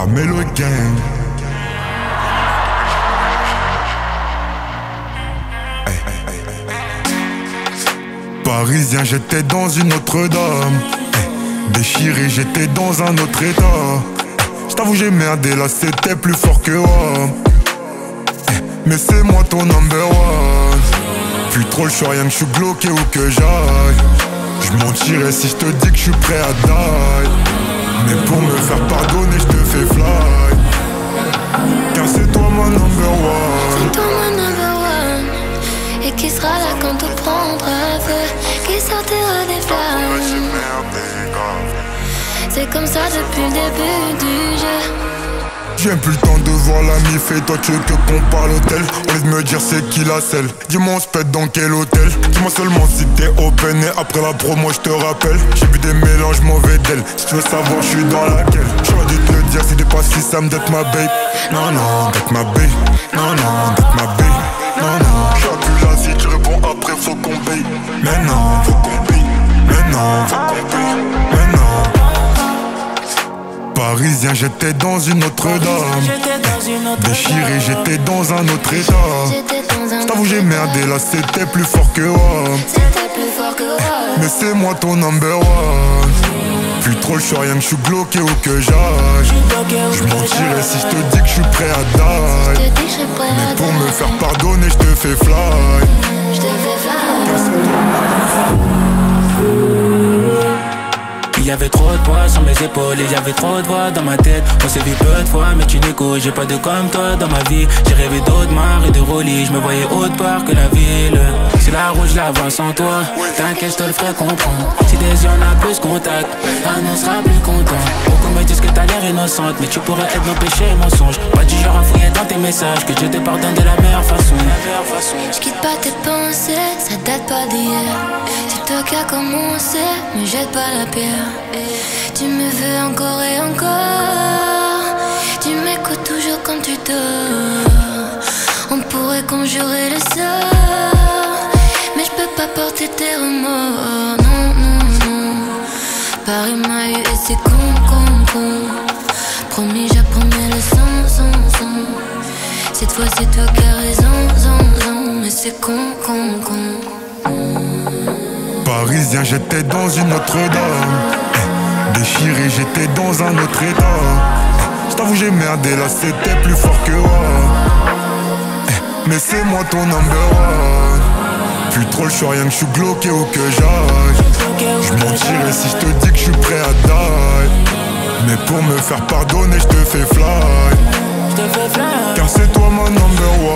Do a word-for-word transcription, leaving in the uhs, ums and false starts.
Melo Gang. Hey, hey, hey, hey. Parisien, j'étais dans une autre dame. Hey. Déchiré, j'étais dans un autre état. J't'avoue, j'ai merdé, là c'était plus fort que moi. Hey. Mais c'est moi ton number one. Plus trop le choix, rien que je suis bloqué où que j'aille. J'mentirais si j'te dis que je suis prêt à die. Mais pour me faire pardonner, j'te fais fly. Car c'est toi mon number one. C'est toi mon number one. Et qui sera là quand tout prendra feu, qui sortira des flammes. C'est comme ça depuis le début du jeu. J'ai plus le temps de voir la mif et toi tu veux que qu'on parle hôtel. Au lieu de me dire c'est qui la selle. Dis-moi on se pète dans quel hôtel. Dis-moi seulement si t'es open et après la promo je te rappelle. J'ai vu des mélanges mauvais d'elle. Si tu veux savoir je suis dans laquelle. J'aurais dû te le dire si t'es pas si Sam d'être ma babe. Non non d'être ma babe. Non non d'être ma babe. Non non j'suis plus là si tu réponds après faut qu'on paye. Mais non faut qu'on paye. Mais non faut qu'on paye. Mais non. Parisien, j'étais dans une autre dame. Déchiré, j'étais dans un autre état. J't'avoue, j'ai merdé, là c'était plus fort que moi. Mais c'est moi ton number one. Plus trop le choix, rien que je suis bloqué où que j'aille. J'mentirais si j'te dis que je suis prêt à die. Mais pour me faire pardonner, j'te fais fly. Il y avait trop de poids sur mes épaules, il y avait trop de voix dans ma tête. On s'est vu peu de fois, mais tu n'écoutes. J'ai pas de comme toi dans ma vie. J'ai rêvé d'autres mares et de rollis. Je me voyais autre part que la ville. Si la rouge la vois sans toi, t'inquiète, je te le ferai comprendre. Si des yeux on a plus contact, là on sera plus content. Beaucoup me disent que t'as l'air innocente, mais tu pourrais être mon péché et mensonge. Pas du genre à fouiller dans tes messages, que je te pardonne de la meilleure façon. Je quitte pas tes pensées, ça date pas d'hier. C'est toi qui as commencé, mais jette pas la pierre. Tu me veux encore et encore. Tu m'écoutes toujours quand tu dors. On pourrait conjurer le sort, mais je peux pas porter tes remords. Non, non, non. Paris m'a eu et c'est con, con, con. Promis, j'apprends mes leçons, son, son. Cette fois c'est toi qui as raison, zon, zon. Mais c'est con, con, con. Parisien, j'étais dans une autre dame. Déchiré, j'étais dans un autre état. J't'avoue, j'ai merdé, là c'était plus fort que moi. Mais c'est moi ton number one. Plus trop le choix, rien que je suis bloqué où que j'aille. J'mentirais si j'te dis que je suis prêt à die. Mais pour me faire pardonner, j'te fais fly. Car c'est toi mon number one.